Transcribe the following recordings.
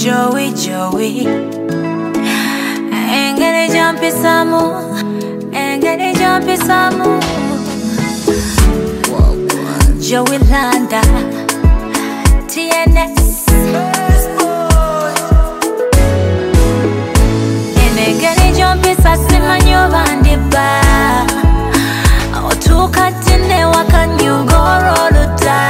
Joey, Joey. Ain't gonna jump in some more. Ain't gonna jump in some more. Joey Landa, TNS. Ain't gonna jump in sasima nyobandi ba. Otuka tine wakanyugoroluta.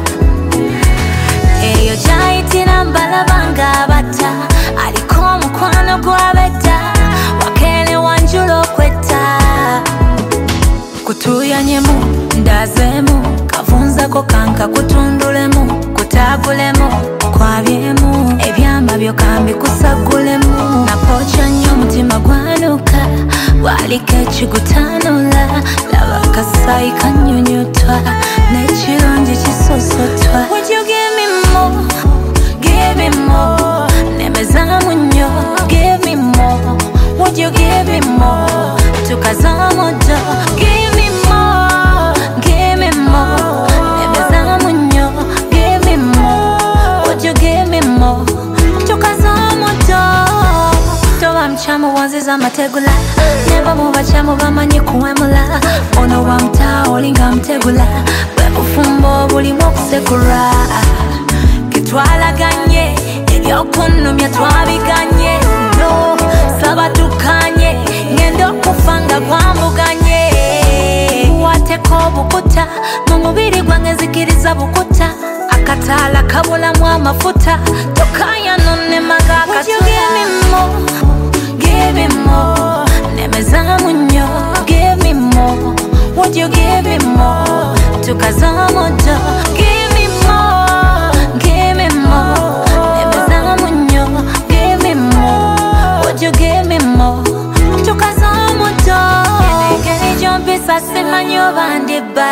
Eyo jaitina mbalabanga bata. Aliko mukwano gwabeta. Wakele wanjulo kweta. Kutuyanyemu, ndazemu. Kavunzako kanka kutundulemu. Kutagulemu, kwabyemu. Ebyama byokambi kusagulemu. Napocha nnyo mutima gwanuka. Waliko ekigutanula. Laba kasayi kanyunyutwa. N'ekirungi kisosotwa. Would you give me more? Give me more. Nemezamu nnyo. Give me more. Would you give me more? Tukazamu do. Give me more. Give me more. Nemezamu nnyo. Give me more. Would you give me more? Tukazamu do. Toba mchamu wanziza mategula. Neba mubachamu bamanyi kuwemula. Ono wa mtaa olinga mtegula. Bwebufumbo bulimu okusekula. Kitwalaganye ebyokunumya twabiganye. No, saba tukanye ngendo kufanga kwambuganye. Wateko bukuta mumubiri gwange zikiriza bukuta. Akatala kabulamu amafuta tokaya none magaka. Would you give me more? Give me more. Nemezamu nnyo. Give me more. Would you give me more? Tukazamu do. Give me more. Give me more. Nemezamu nnyo. Give me more. Would you give me more? Tukazamu do. Enegeni jompisa simanyo bandiba.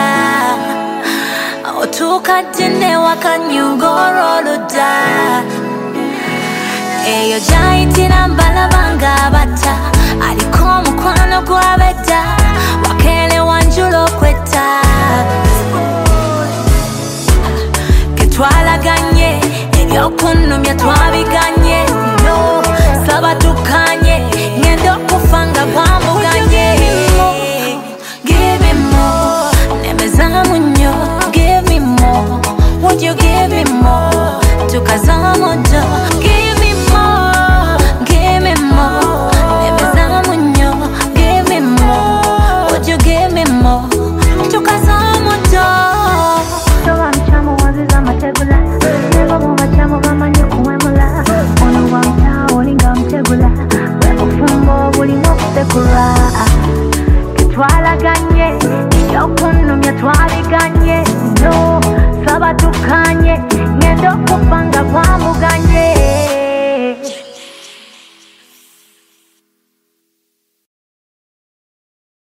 Otuka tine wakanyugoroluda. Eyo jaitina mbalabanga bata. Aliko mukwano gwabeta. Wakele wanjulo kweta. Ketwalaganye ebyokunumya twabiganye. No, saba tukanye ngendo kufanga kwambuganye. Give me more. Nemezamu nnyo. Give me more. Would you give me more? Tukazamu do. Give me more. Give me more. Nemezamu nnyo. Give me more. Would you give me more? Tukazamu do. Toba mchamu wanziza mategula. Neba mubachamu bamanyi kuwemula. Ono wa mtaa olinga mtegula. Bwebufumbo bulimu okusekula. Kitwalaganye ebyokunumya twabiganye. No, saba tukanye ngendo kufanga kwambuganye.